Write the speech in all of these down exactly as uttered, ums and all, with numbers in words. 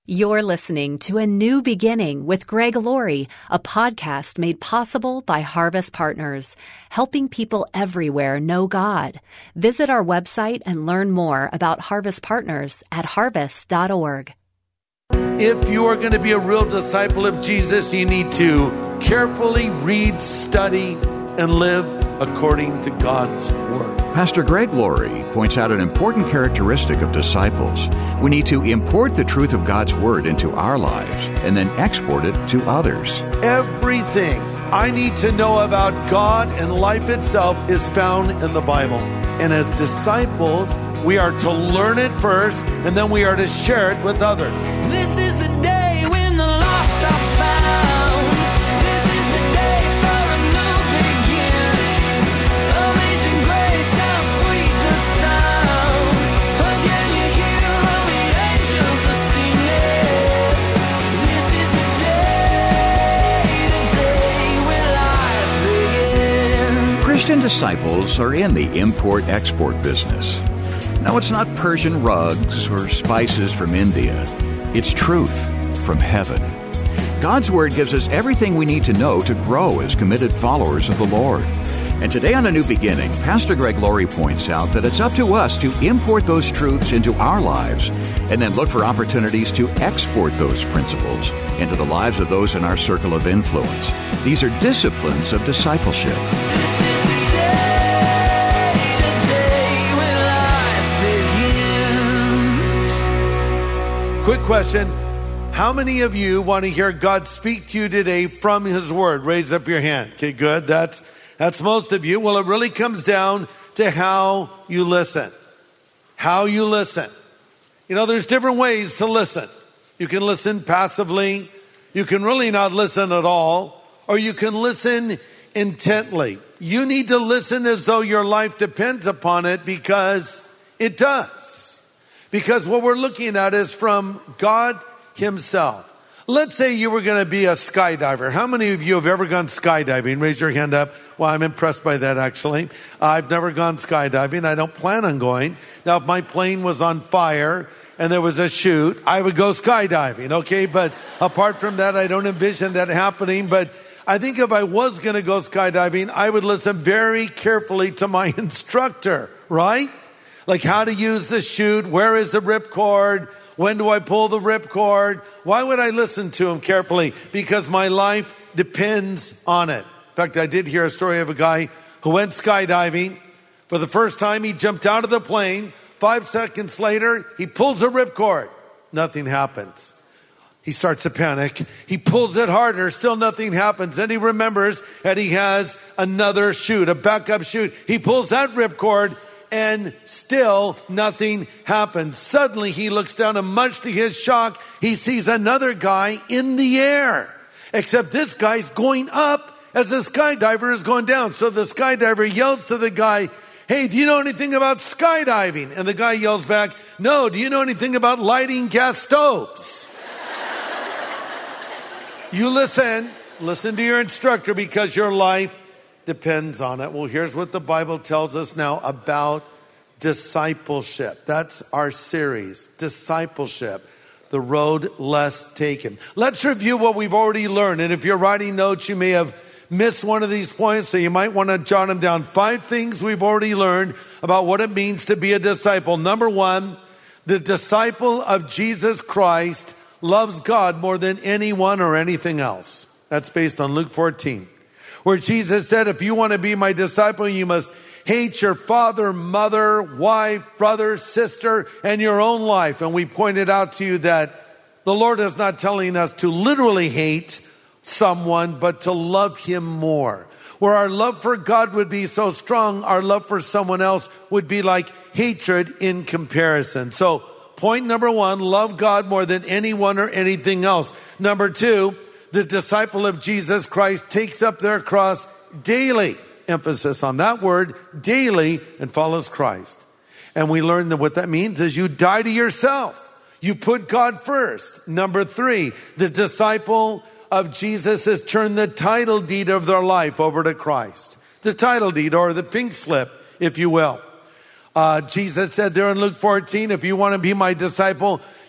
You're listening to A New Beginning with Greg Laurie, a podcast made possible by Harvest Partners, helping people everywhere know God. Visit our website and learn more about Harvest Partners at harvest dot org. If you are going to be a real disciple of Jesus, you need to carefully read, study, and live according to God's Word. Pastor Greg Laurie points out an important characteristic of disciples. We need to import the truth of God's Word into our lives and then export it to others. Everything I need to know about God and life itself is found in the Bible. And as disciples, we are to learn it first, and then we are to share it with others. This is the day when the lost are found. This is the day for a new beginning. Amazing grace, how sweet the sound. Oh, can you hear all the angels are singing? This is the day, the day when life begins. Christian disciples are in the import-export business. Now, it's not Persian rugs or spices from India. It's truth from heaven. God's Word gives us everything we need to know to grow as committed followers of the Lord. And today on A New Beginning, Pastor Greg Laurie points out that it's up to us to import those truths into our lives and then look for opportunities to export those principles into the lives of those in our circle of influence. These are disciplines of discipleship. Quick question. How many of you want to hear God speak to you today from His Word? Raise up your hand. Okay, good. That's, that's most of you. Well, it really comes down to how you listen. How you listen. You know, there's different ways to listen. You can listen passively. You can really not listen at all. Or you can listen intently. You need to listen as though your life depends upon it, because it does. Because what we're looking at is from God Himself. Let's say you were going to be a skydiver. How many of you have ever gone skydiving? Raise your hand up. Well, I'm impressed by that, actually. I've never gone skydiving. I don't plan on going. Now, if my plane was on fire and there was a chute, I would go skydiving, okay? But apart from that, I don't envision that happening. But I think if I was going to go skydiving, I would listen very carefully to my instructor, right? Like how to use the chute, where is the ripcord, when do I pull the ripcord? Why would I listen to him carefully? Because my life depends on it. In fact, I did hear a story of a guy who went skydiving. For the first time, he jumped out of the plane. Five seconds later, he pulls a ripcord. Nothing happens. He starts to panic. He pulls it harder. Still nothing happens. Then he remembers that he has another chute, a backup chute. He pulls that ripcord, and still nothing happens. Suddenly he looks down, and much to his shock, he sees another guy in the air. Except this guy's going up as the skydiver is going down. So the skydiver yells to the guy, "Hey, do you know anything about skydiving?" And the guy yells back, "No, do you know anything about lighting gas stoves?" You listen, listen to your instructor, because your life depends on it. Well, here's what the Bible tells us now about discipleship. That's our series, Discipleship, the road less taken. Let's review what we've already learned. And if you're writing notes, you may have missed one of these points, so you might want to jot them down. Five things we've already learned about what it means to be a disciple. Number one, the disciple of Jesus Christ loves God more than anyone or anything else. That's based on Luke fourteen. Where Jesus said, if you want to be my disciple, you must hate your father, mother, wife, brother, sister, and your own life. And we pointed out to you that the Lord is not telling us to literally hate someone, but to love Him more. Where our love for God would be so strong, our love for someone else would be like hatred in comparison. So point number one, love God more than anyone or anything else. Number two, the disciple of Jesus Christ takes up their cross daily. Emphasis on that word, daily, and follows Christ. And we learn that what that means is you die to yourself. You put God first. Number three, the disciple of Jesus has turned the title deed of their life over to Christ. The title deed, or the pink slip, if you will. Uh, Jesus said there in Luke fourteen, if you want to be my disciple,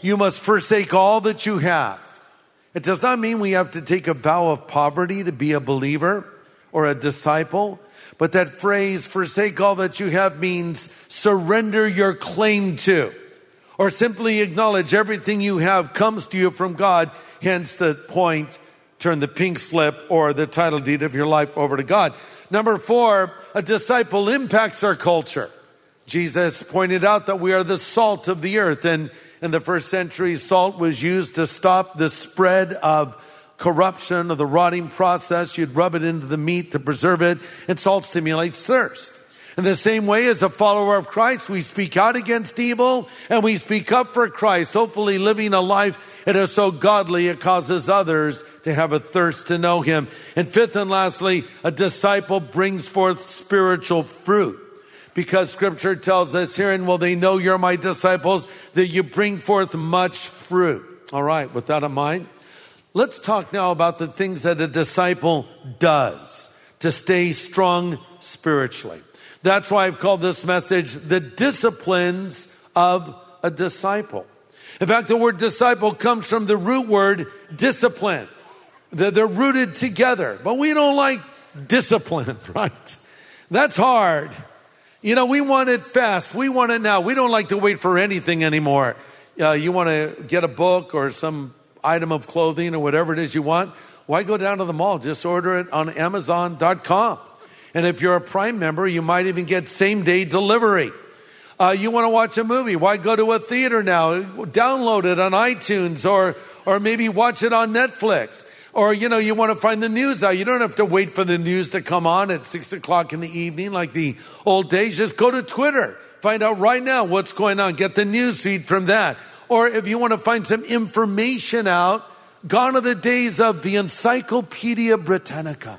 you must forsake all that you have. It does not mean we have to take a vow of poverty to be a believer or a disciple, but that phrase, forsake all that you have, means surrender your claim to, or simply acknowledge everything you have comes to you from God. Hence the point, turn the pink slip or the title deed of your life over to God. Number four, a disciple impacts our culture. Jesus pointed out that we are the salt of the earth, and in the first century, salt was used to stop the spread of corruption, of the rotting process. You'd rub it into the meat to preserve it, and salt stimulates thirst. In the same way, as a follower of Christ, we speak out against evil and we speak up for Christ, hopefully living a life that is so godly it causes others to have a thirst to know him. And fifth and lastly, a disciple brings forth spiritual fruit, because scripture tells us, herein will they know you're my disciples, that you bring forth much fruit. All right, with that in mind, let's talk now about the things that a disciple does to stay strong spiritually. That's why I've called this message, The Disciplines of a Disciple. In fact, the word disciple comes from the root word discipline. They're rooted together, but we don't like discipline, right? That's hard. You know, we want it fast. We want it now. We don't like to wait for anything anymore. Uh, you want to get a book or some item of clothing or whatever it is you want. Why go down to the mall? Just order it on Amazon dot com. And if you're a Prime member, you might even get same-day delivery. Uh, you want to watch a movie? Why go to a theater now? Download it on iTunes, or or maybe watch it on Netflix. Or, you know, you want to find the news out. You don't have to wait for the news to come on at six o'clock in the evening like the old days. Just go to Twitter. Find out right now what's going on. Get the news feed from that. Or if you want to find some information out, gone are the days of the Encyclopedia Britannica.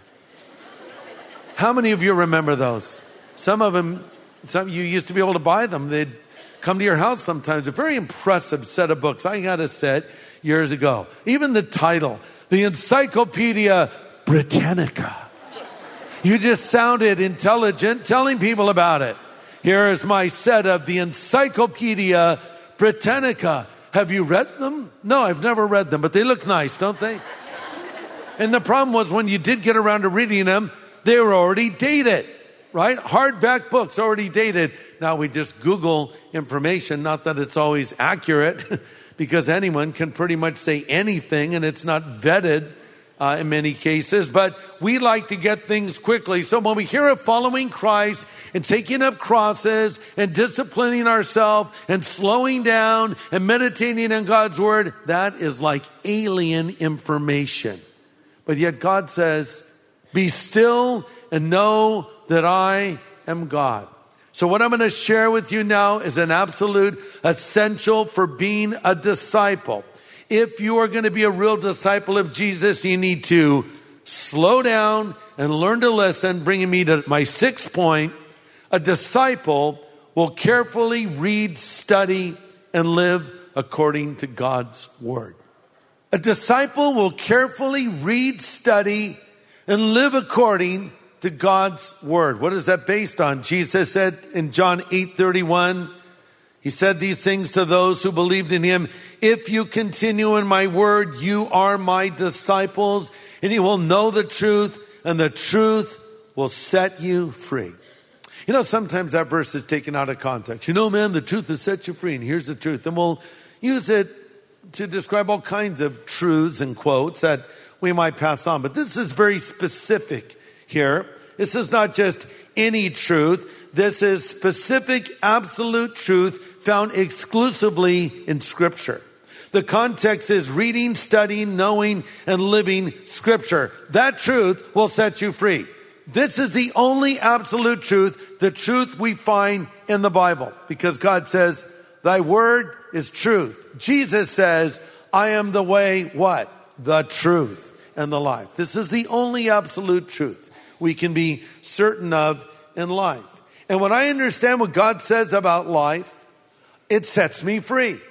How many of you remember those? Some of them, some you used to be able to buy them. They'd come to your house sometimes. A very impressive set of books. I had a set years ago. Even the title, the Encyclopedia Britannica. You just sounded intelligent telling people about it. Here is my set of the Encyclopedia Britannica. Have you read them? No, I've never read them, but they look nice, don't they? And the problem was, when you did get around to reading them, they were already dated, right? Hardback books already dated. Now we just Google information, not that it's always accurate, because anyone can pretty much say anything and it's not vetted uh, in many cases. But we like to get things quickly. So when we hear of following Christ and taking up crosses and disciplining ourselves and slowing down and meditating on God's word, that is like alien information. But yet God says, be still and know that I am God. So what I'm going to share with you now is an absolute essential for being a disciple. If you are going to be a real disciple of Jesus, you need to slow down and learn to listen, bringing me to my sixth point. A disciple will carefully read, study, and live according to God's word. A disciple will carefully read, study, and live according to God's word. What is that based on? Jesus said in John eight thirty-one, he said these things to those who believed in him. If you continue in my word, you are my disciples, and you will know the truth, and the truth will set you free. You know, sometimes that verse is taken out of context. You know, man, the truth will set you free, and here's the truth. And we'll use it to describe all kinds of truths and quotes that we might pass on. But this is very specific here. This is not just any truth. This is specific, absolute truth found exclusively in Scripture. The context is reading, studying, knowing, and living Scripture. That truth will set you free. This is the only absolute truth, the truth we find in the Bible, because God says, thy word is truth. Jesus says, I am the way, what? The truth and the life. This is the only absolute truth we can be certain of in life. And when I understand what God says about life, it sets me free.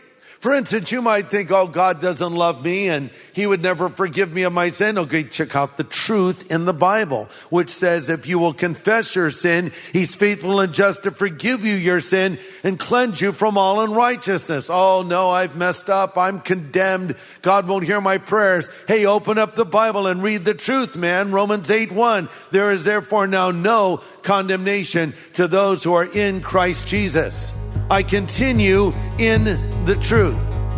For instance, you might think, oh, God doesn't love me and he would never forgive me of my sin. Okay, check out the truth in the Bible, which says if you will confess your sin, he's faithful and just to forgive you your sin and cleanse you from all unrighteousness. Oh, no, I've messed up. I'm condemned. God won't hear my prayers. Hey, open up the Bible and read the truth, man. Romans eight one. There is therefore now no condemnation to those who are in Christ Jesus. I continue in the truth.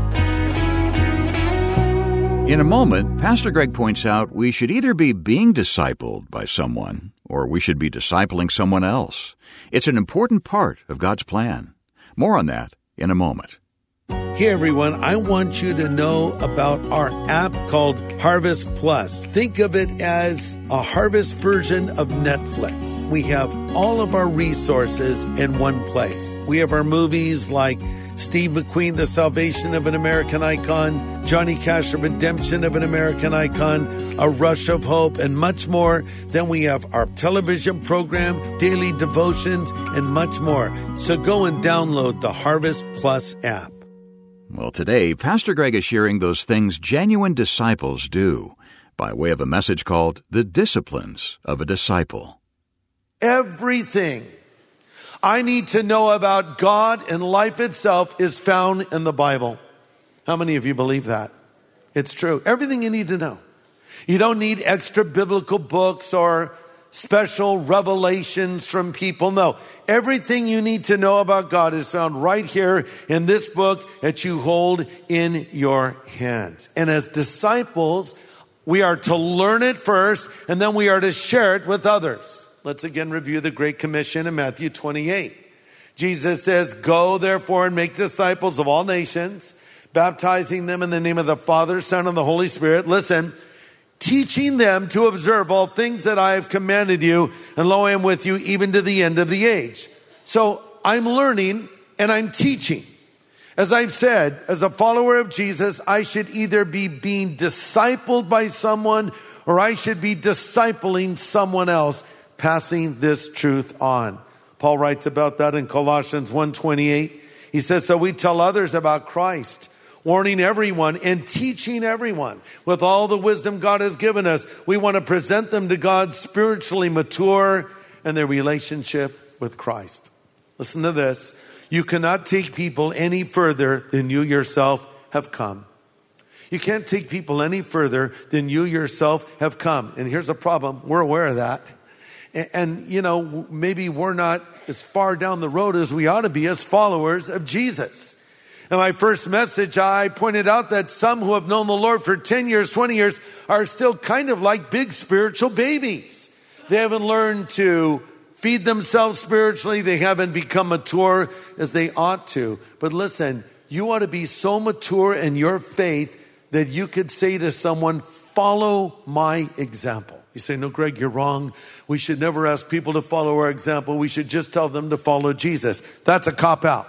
In a moment, Pastor Greg points out we should either be being discipled by someone or we should be discipling someone else. It's an important part of God's plan. More on that in a moment. Hey everyone, I want you to know about our app called Harvest Plus. Think of it as a Harvest version of Netflix. We have all of our resources in one place. We have our movies like Steve McQueen, The Salvation of an American Icon, Johnny Cash, The Redemption of an American Icon, A Rush of Hope, and much more. Then we have our television program, daily devotions, and much more. So go and download the Harvest Plus app. Well, today, Pastor Greg is sharing those things genuine disciples do by way of a message called The Disciplines of a Disciple. Everything I need to know about God and life itself is found in the Bible. How many of you believe that? It's true. Everything you need to know. You don't need extra biblical books or special revelations from people. No, everything you need to know about God is found right here in this book that you hold in your hands. And as disciples, we are to learn it first, and then we are to share it with others. Let's again review the Great Commission in Matthew twenty-eight. Jesus says, "Go therefore and make disciples of all nations, baptizing them in the name of the Father, Son, and the Holy Spirit." Listen, teaching them to observe all things that I have commanded you, and lo, I am with you even to the end of the age. So I'm learning and I'm teaching. As I've said, as a follower of Jesus, I should either be being discipled by someone or I should be discipling someone else, passing this truth on. Paul writes about that in Colossians one twenty-eight. He says, so we tell others about Christ, warning everyone and teaching everyone with all the wisdom God has given us. We want to present them to God spiritually mature in their relationship with Christ. Listen to this. You cannot take people any further than you yourself have come. You can't take people any further than you yourself have come. And here's a problem. We're aware of that. And, and, you know, maybe we're not as far down the road as we ought to be as followers of Jesus. In my first message, I pointed out that some who have known the Lord for ten years, twenty years, are still kind of like big spiritual babies. They haven't learned to feed themselves spiritually. They haven't become mature as they ought to. But listen, you ought to be so mature in your faith that you could say to someone, follow my example. You say, no, Greg, you're wrong. We should never ask people to follow our example. We should just tell them to follow Jesus. That's a cop-out.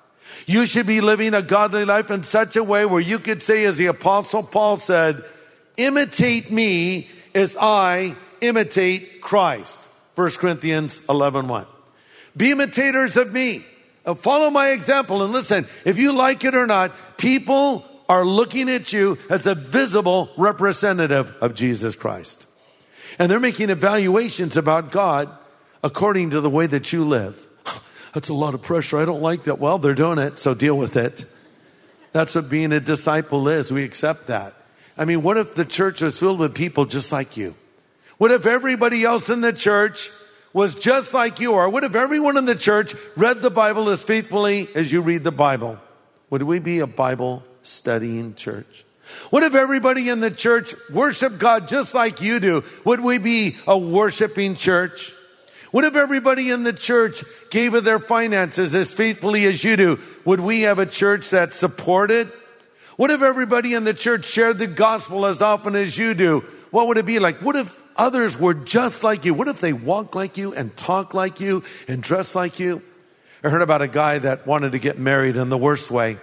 You should be living a godly life in such a way where you could say, as the Apostle Paul said, imitate me as I imitate Christ. First Corinthians eleven one. Be imitators of me. Uh, follow my example. And listen, if you like it or not, people are looking at you as a visible representative of Jesus Christ. And they're making evaluations about God according to the way that you live. That's a lot of pressure. I don't like that. Well, they're doing it, so deal with it. That's what being a disciple is. We accept that. I mean, what if the church was filled with people just like you? What if everybody else in the church was just like you are? What if everyone in the church read the Bible as faithfully as you read the Bible? Would we be a Bible studying church? What if everybody in the church worshiped God just like you do? Would we be a worshiping church? What if everybody in the church gave of their finances as faithfully as you do? Would we have a church that supported? What if everybody in the church shared the gospel as often as you do? What would it be like? What if others were just like you? What if they walked like you and talked like you and dressed like you? I heard about a guy that wanted to get married in the worst way.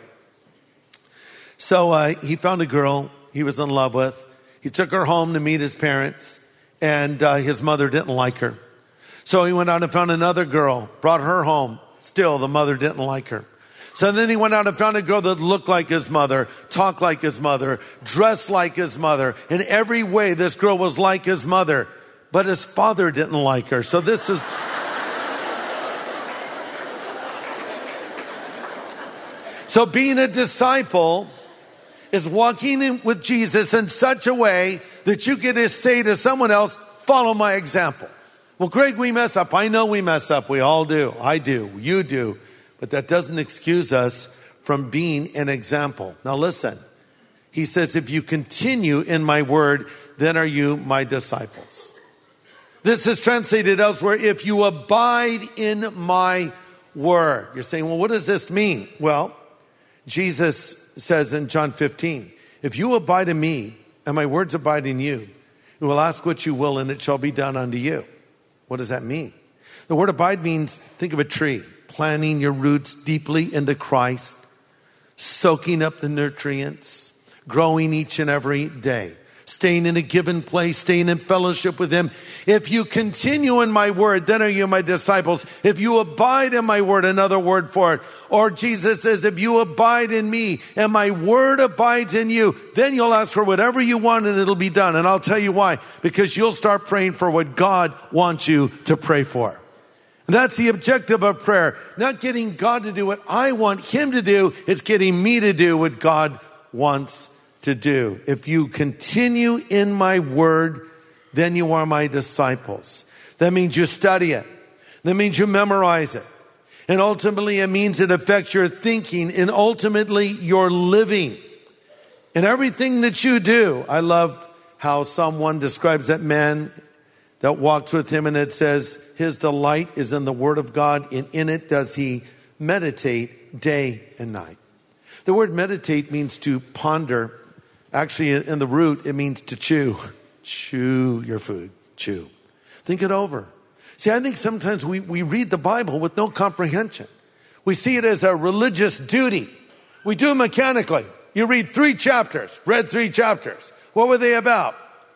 So uh, he found a girl he was in love with. He took her home to meet his parents, and uh, his mother didn't like her. So he went out and found another girl, brought her home. Still, the mother didn't like her. So then he went out and found a girl that looked like his mother, talked like his mother, dressed like his mother. In every way, this girl was like his mother. But his father didn't like her. So this is... So being a disciple is walking in with Jesus in such a way that you get to say to someone else, follow my example. Well, Greg, we mess up. I know we mess up. We all do. I do. You do. But that doesn't excuse us from being an example. Now listen, he says, if you continue in my word, then are you my disciples. This is translated elsewhere, if you abide in my word. You're saying, well, what does this mean? Well, Jesus says in John fifteen, if you abide in me and my words abide in you, you will ask what you will and it shall be done unto you. What does that mean? The word abide means, think of a tree, planting your roots deeply into Christ, soaking up the nutrients, growing each and every day, staying in a given place, staying in fellowship with him. If you continue in my word, then are you my disciples. If you abide in my word, another word for it. Or Jesus says, if you abide in me and my word abides in you, then you'll ask for whatever you want and it'll be done. And I'll tell you why. Because you'll start praying for what God wants you to pray for. And that's the objective of prayer. Not getting God to do what I want him to do. It's getting me to do what God wants to do. If you continue in my word, then you are my disciples. That means you study it. That means you memorize it. And ultimately it means it affects your thinking and ultimately your living. In everything that you do, I love how Psalm one describes that man that walks with him, and it says, his delight is in the word of God, and in it does he meditate day and night. The word meditate means to ponder. Actually, in the root, it means to chew. Chew your food. Chew. Think it over. See, I think sometimes we, we read the Bible with no comprehension. We see it as a religious duty. We do it mechanically. You read three chapters, read three chapters. What were they about?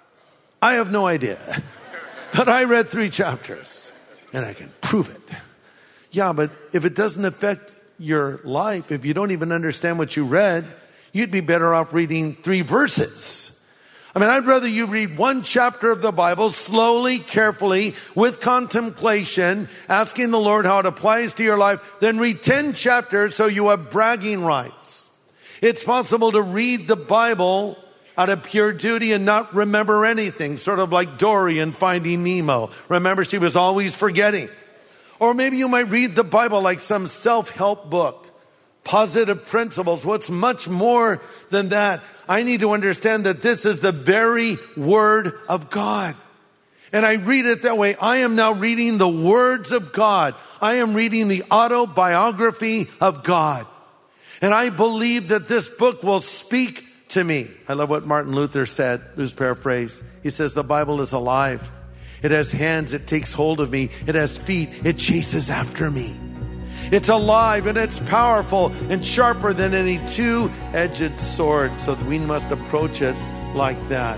I have no idea. But I read three chapters, and I can prove it. Yeah, but if it doesn't affect your life, if you don't even understand what you read, you'd be better off reading three verses. I mean, I'd rather you read one chapter of the Bible slowly, carefully, with contemplation, asking the Lord how it applies to your life, than read ten chapters so you have bragging rights. It's possible to read the Bible out of pure duty and not remember anything, sort of like Dory in Finding Nemo. Remember, she was always forgetting. Or maybe you might read the Bible like some self-help book. Positive principles. What's much more than that? I need to understand that this is the very word of God. And I read it that way. I am now reading the words of God. I am reading the autobiography of God. And I believe that this book will speak to me. I love what Martin Luther said, who's paraphrased. He says, the Bible is alive. It has hands, it takes hold of me. It has feet, it chases after me. It's alive and it's powerful and sharper than any two-edged sword. So we must approach it like that.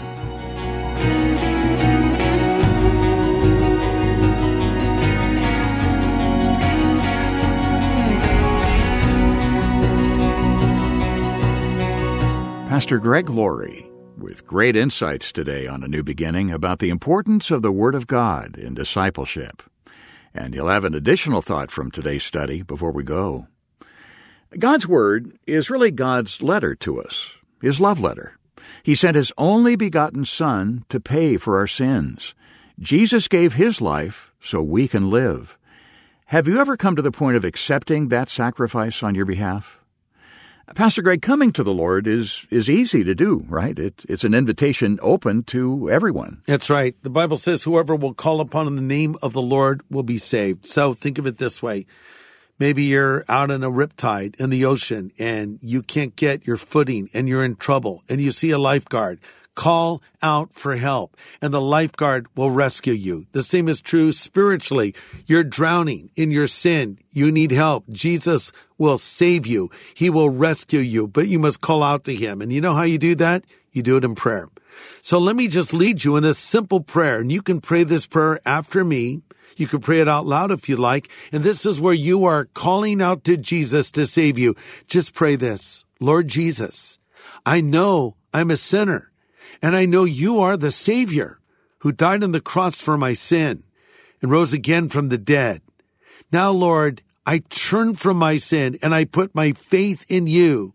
Pastor Greg Laurie with great insights today on A New Beginning about the importance of the Word of God in discipleship. And you'll have an additional thought from today's study before we go. God's Word is really God's letter to us, His love letter. He sent His only begotten Son to pay for our sins. Jesus gave His life so we can live. Have you ever come to the point of accepting that sacrifice on your behalf? Pastor Greg, coming to the Lord is is easy to do, right? It, it's an invitation open to everyone. That's right. The Bible says whoever will call upon the name of the Lord will be saved. So think of it this way. Maybe you're out in a riptide in the ocean and you can't get your footing and you're in trouble and you see a lifeguard. Call out for help, and the lifeguard will rescue you. The same is true spiritually. You're drowning in your sin. You need help. Jesus will save you. He will rescue you, but you must call out to Him. And you know how you do that? You do it in prayer. So let me just lead you in a simple prayer, and you can pray this prayer after me. You can pray it out loud if you like. And this is where you are calling out to Jesus to save you. Just pray this. Lord Jesus, I know I'm a sinner, and I know you are the Savior who died on the cross for my sin and rose again from the dead. Now, Lord, I turn from my sin and I put my faith in you.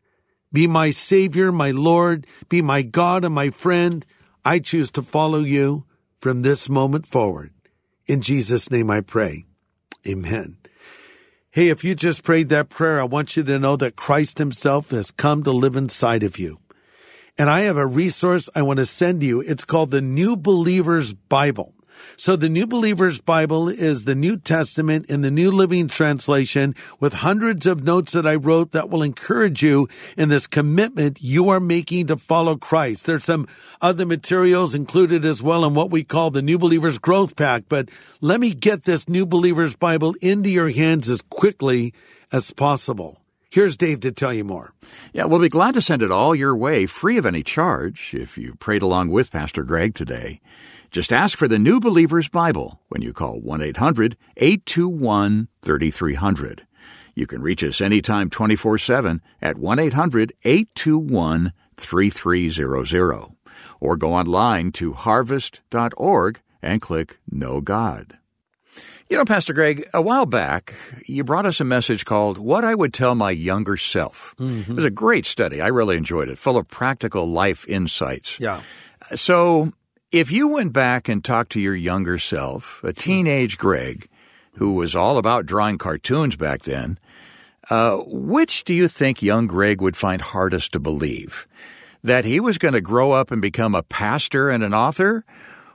Be my Savior, my Lord, be my God and my friend. I choose to follow you from this moment forward. In Jesus' name I pray. Amen. Hey, if you just prayed that prayer, I want you to know that Christ himself has come to live inside of you. And I have a resource I want to send you. It's called the New Believer's Bible. So the New Believer's Bible is the New Testament in the New Living Translation with hundreds of notes that I wrote that will encourage you in this commitment you are making to follow Christ. There's some other materials included as well in what we call the New Believer's Growth Pack, but let me get this New Believer's Bible into your hands as quickly as possible. Here's Dave to tell you more. Yeah, we'll be glad to send it all your way, free of any charge, if you prayed along with Pastor Greg today. Just ask for the New Believer's Bible when you call one eight hundred eight two one three three zero zero. You can reach us anytime twenty-four seven at one eight hundred eight two one three three zero zero. Or go online to harvest dot org and click Know God. You know, Pastor Greg, a while back, you brought us a message called What I Would Tell My Younger Self. Mm-hmm. It was a great study. I really enjoyed it, full of practical life insights. Yeah. So if you went back and talked to your younger self, a teenage Greg, who was all about drawing cartoons back then, uh, which do you think young Greg would find hardest to believe? That he was going to grow up and become a pastor and an author?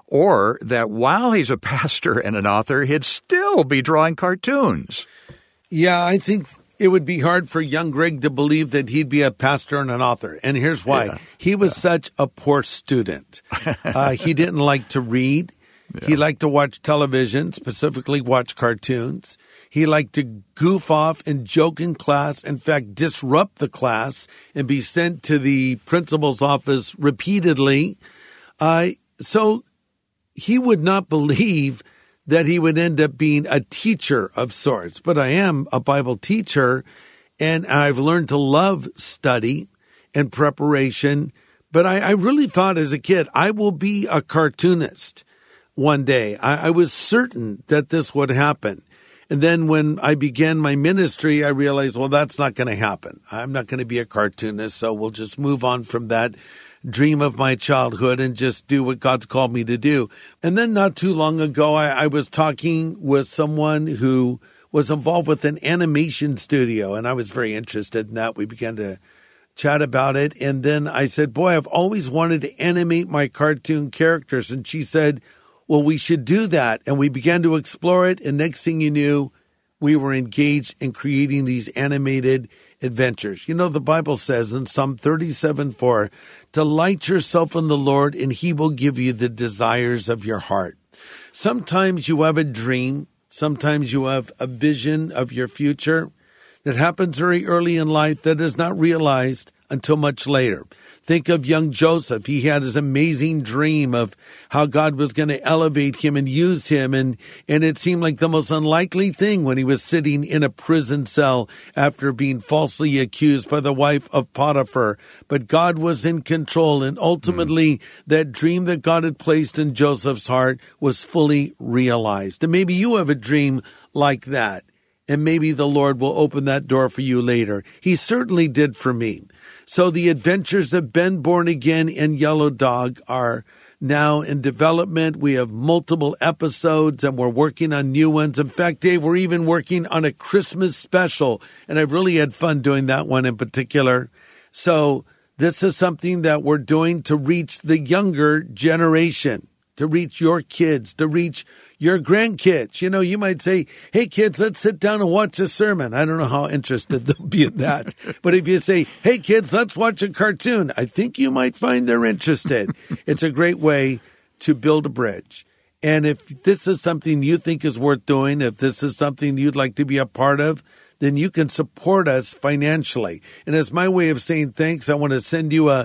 Or that while he's a pastor and an author, he'd still be drawing cartoons? Yeah, I think it would be hard for young Greg to believe that he'd be a pastor and an author. And here's why. Yeah. He was yeah. such a poor student. Uh, he didn't like to read. Yeah. He liked to watch television, specifically watch cartoons. He liked to goof off and joke in class, in fact, disrupt the class and be sent to the principal's office repeatedly. Uh, so he would not believe that he would end up being a teacher of sorts. But I am a Bible teacher, and I've learned to love study and preparation. But I, I really thought as a kid, I will be a cartoonist one day. I, I was certain that this would happen. And then when I began my ministry, I realized, well, that's not going to happen. I'm not going to be a cartoonist, so we'll just move on from that dream of my childhood and just do what God's called me to do. And then not too long ago, I, I was talking with someone who was involved with an animation studio, and I was very interested in that. We began to chat about it. And then I said, boy, I've always wanted to animate my cartoon characters. And she said, well, we should do that. And we began to explore it. And next thing you knew, we were engaged in creating these animated adventures. You know, the Bible says in Psalm thirty-seven four, delight yourself in the Lord, and he will give you the desires of your heart. Sometimes you have a dream. Sometimes you have a vision of your future that happens very early in life that is not realized until much later. Think of young Joseph. He had his amazing dream of how God was going to elevate him and use him. And, and it seemed like the most unlikely thing when he was sitting in a prison cell after being falsely accused by the wife of Potiphar. But God was in control. And ultimately, mm. that dream that God had placed in Joseph's heart was fully realized. And maybe you have a dream like that. And maybe the Lord will open that door for you later. He certainly did for me. So the adventures of Ben Born Again and Yellow Dog are now in development. We have multiple episodes and we're working on new ones. In fact, Dave, we're even working on a Christmas special. And I've really had fun doing that one in particular. So this is something that we're doing to reach the younger generation, to reach your kids, to reach your grandkids. You know, you might say, hey, kids, let's sit down and watch a sermon. I don't know how interested they'll be in that. But if you say, hey, kids, let's watch a cartoon, I think you might find they're interested. It's a great way to build a bridge. And if this is something you think is worth doing, if this is something you'd like to be a part of, then you can support us financially. And as my way of saying thanks, I want to send you a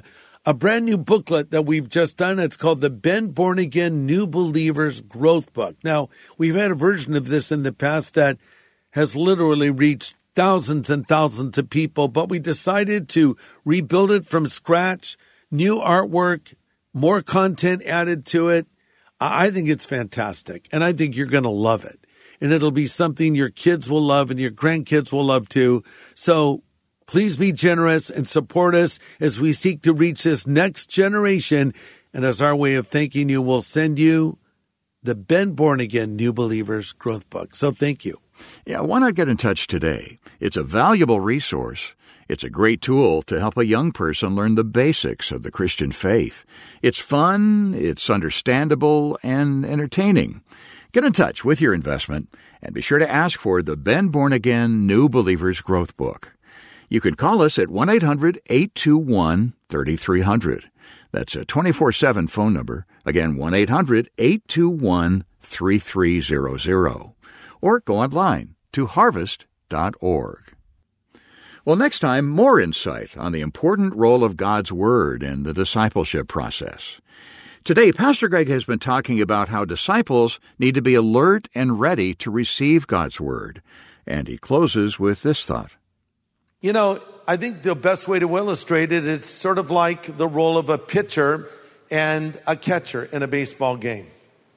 a brand new booklet that we've just done. It's called the Ben Born Again New Believers Growth Book. Now, we've had a version of this in the past that has literally reached thousands and thousands of people, but we decided to rebuild it from scratch, new artwork, more content added to it. I think it's fantastic, and I think you're going to love it. And it'll be something your kids will love and your grandkids will love too. So please be generous and support us as we seek to reach this next generation. And as our way of thanking you, we'll send you the Ben Born Again New Believers Growth Book. So thank you. Yeah, why not get in touch today? It's a valuable resource. It's a great tool to help a young person learn the basics of the Christian faith. It's fun, it's understandable, and entertaining. Get in touch with your investment and be sure to ask for the Ben Born Again New Believers Growth Book. You can call us at one eight hundred eight two one three three zero zero. That's a twenty-four seven phone number. Again, one eight hundred eight two one three three zero zero. Or go online to harvest dot org. Well, next time, more insight on the important role of God's Word in the discipleship process. Today, Pastor Greg has been talking about how disciples need to be alert and ready to receive God's Word. And he closes with this thought. You know, I think the best way to illustrate it, it's sort of like the role of a pitcher and a catcher in a baseball game.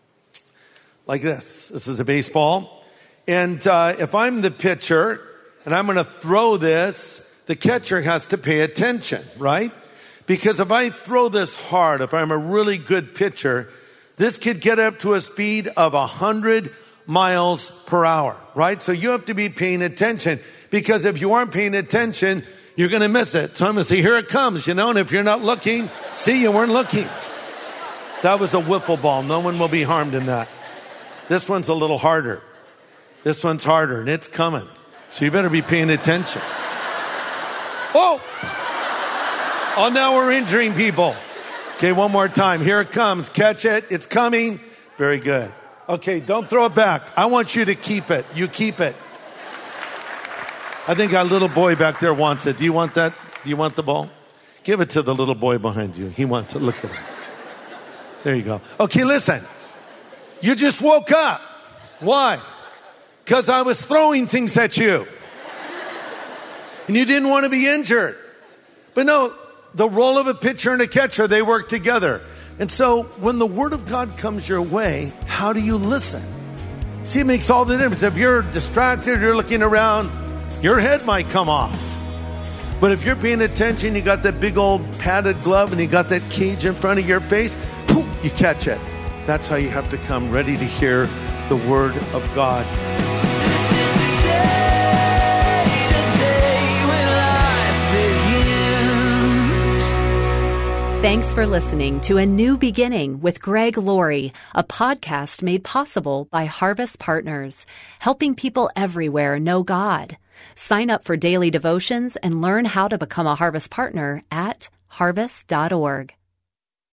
Like this. This is a baseball. And uh, if I'm the pitcher and I'm going to throw this, the catcher has to pay attention, right? Because if I throw this hard, if I'm a really good pitcher, this could get up to a speed of one hundred miles per hour, right? So you have to be paying attention, because if you aren't paying attention, you're going to miss it. So I'm going to say, here it comes, you know, and if you're not looking, see, you weren't looking. That was a wiffle ball. No one will be harmed in that. This one's a little harder. This one's harder, and it's coming. So you better be paying attention. Oh! Oh, now we're injuring people. Okay, one more time. Here it comes. Catch it. It's coming. Very good. Okay, don't throw it back. I want you to keep it. You keep it. I think our little boy back there wants it. Do you want that? Do you want the ball? Give it to the little boy behind you. He wants it. Look at him. There you go. Okay, listen. You just woke up. Why? Because I was throwing things at you. And you didn't want to be injured. But no, the role of a pitcher and a catcher, they work together. And so when the Word of God comes your way, how do you listen? See, it makes all the difference. If you're distracted, you're looking around, your head might come off. But if you're paying attention, you got that big old padded glove and you got that cage in front of your face, poof, you catch it. That's how you have to come ready to hear the Word of God. Thanks for listening to A New Beginning with Greg Laurie, a podcast made possible by Harvest Partners, helping people everywhere know God. Sign up for daily devotions and learn how to become a Harvest Partner at harvest dot org.